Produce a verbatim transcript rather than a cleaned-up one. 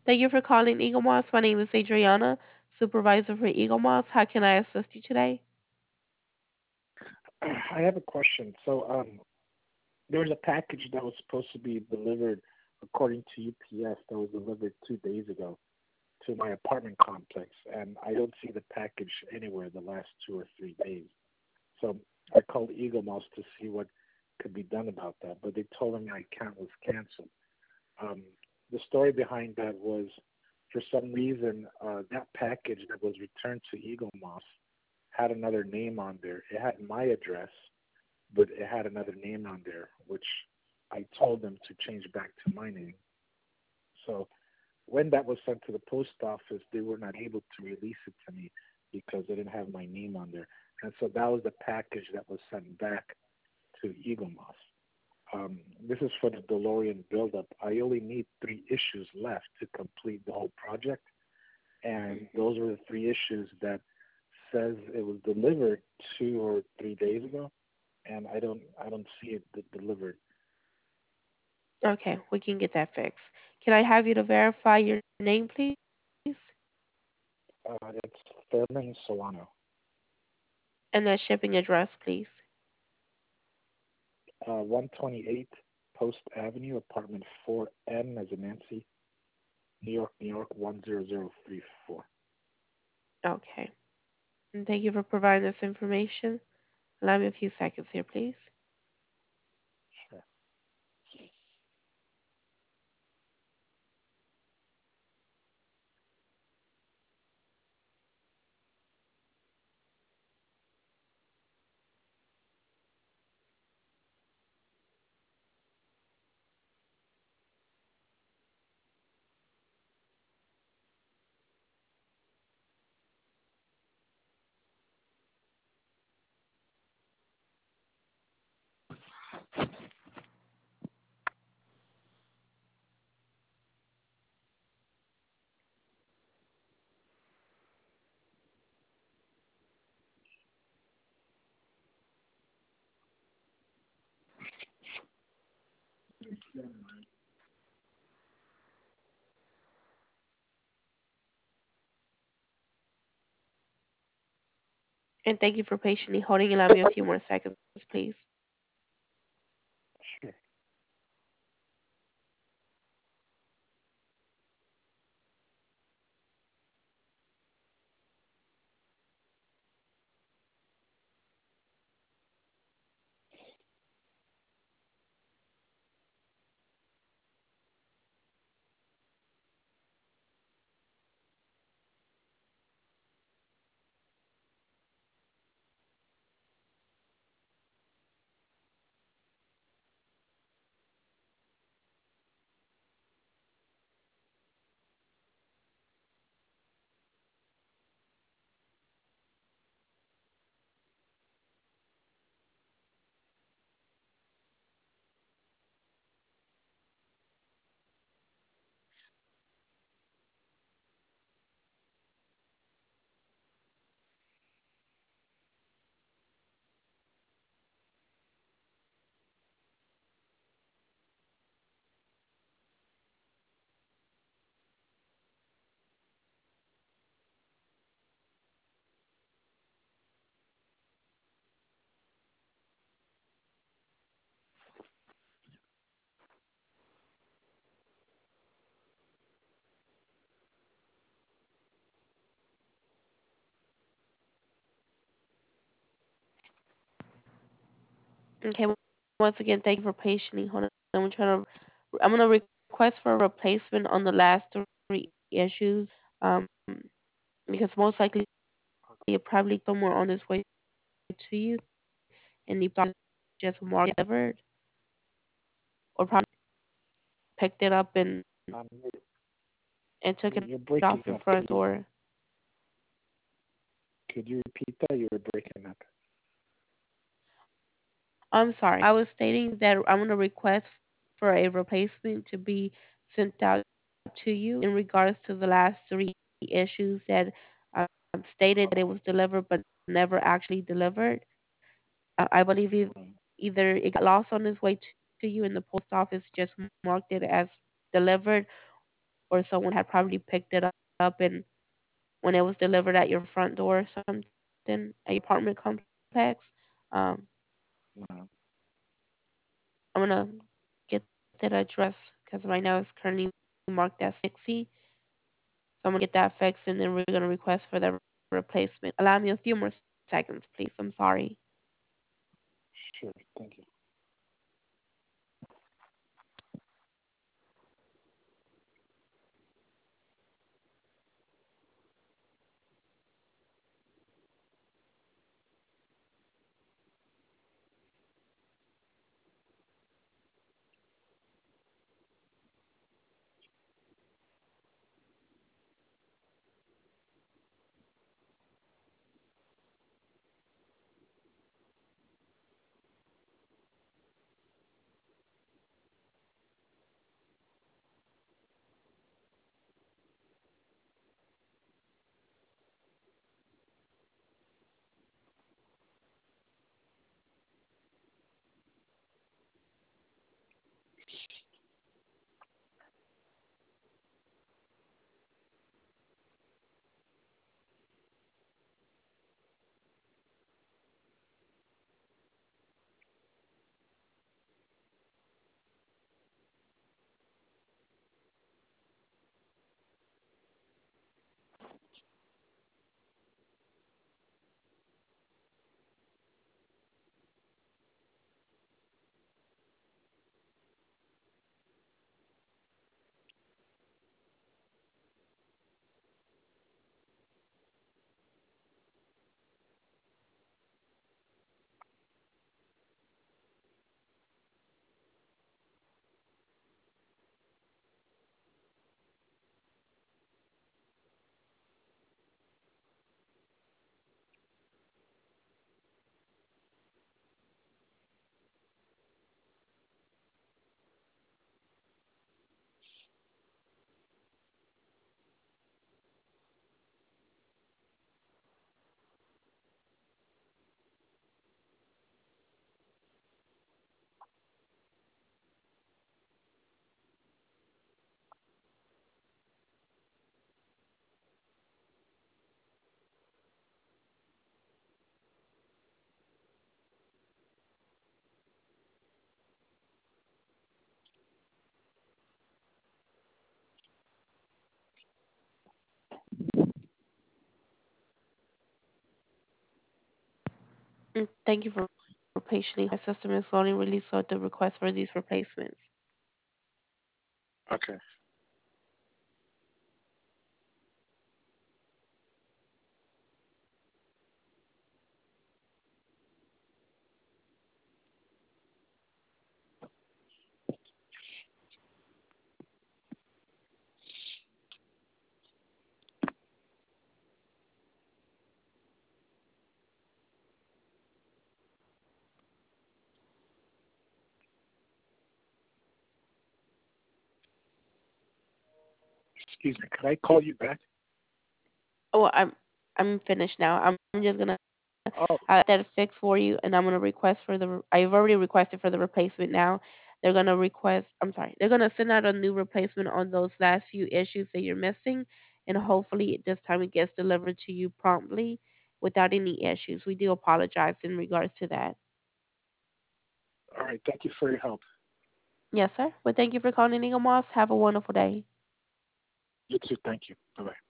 Thank you for calling Eagle Moss. My name is Adriana, supervisor for Eagle Moss. How can I assist you today? I have a question. So, um, there was a package that was supposed to be delivered, according to U P S, that was delivered two days ago to my apartment complex, and I don't see the package anywhere the last two or three days. So I called Eagle Mouse to see what could be done about that, but they told me my account was canceled. Um, the story behind that was, for some reason, uh, that package that was returned to Eagle Moss had another name on there. It had my address, but it had another name on there, which I told them to change back to my name. So when that was sent to the post office, they were not able to release it to me because they didn't have my name on there. And so that was the package that was sent back to Eagle Moss. Um, this is for the DeLorean buildup. I only need three issues left to complete the whole project, and those were the three issues that says it was delivered two or three days ago, and I don't I don't see it d- delivered. Okay, we can get that fixed. Can I have you to verify your name, please? Uh, it's Thurman Solano, And the shipping address, please. uh, one twenty-eight Post Avenue, apartment four N as in Nancy, New York, New York one zero zero three four. Okay. And thank you for providing this information. Allow me a few seconds here, please. Sure. And thank you for patiently holding. Allow me a few more seconds, please. Sure. Okay. Once again, thank you for patiently holding. I'm trying to. I'm gonna request for a replacement on the last three issues. Um, because most likely it probably somewhere on its way to you, and the box just marked delivered, or probably picked it up and Um, you're, and took you're it you're breaking off your up. front Could you door. could you repeat that? You were breaking up. I'm sorry. I was stating that I'm going to request for a replacement to be sent out to you in regards to the last three issues that um, stated that it was delivered but never actually delivered. Uh, I believe it, Um, either it got lost on its way to, to you and the post office just marked it as delivered, or someone had probably picked it up and when it was delivered at your front door or something at your apartment complex. Um, Uh, I'm gonna get that address because right now it's currently marked as sixty. So I'm gonna get that fixed and then we're gonna request for the replacement. Allow me a few more seconds, please. I'm sorry. sure. Thank you. Mm, thank you for patiently holding. My system is loading really slow to request for these replacements. Okay. Excuse me. Could I call you back? Oh, I'm I'm finished now. I'm just gonna I'll Oh, get that fixed for you, and I'm gonna request for the. re- I've already requested for the replacement now. They're gonna request. I'm sorry. They're gonna send out a new replacement on those last few issues that you're missing, and hopefully this time it gets delivered to you promptly without any issues. We do apologize in regards to that. all right. Thank you for your help. Yes, sir. Well, thank you for calling Eagle Moss. Have a wonderful day. You too. Thank you. Bye bye.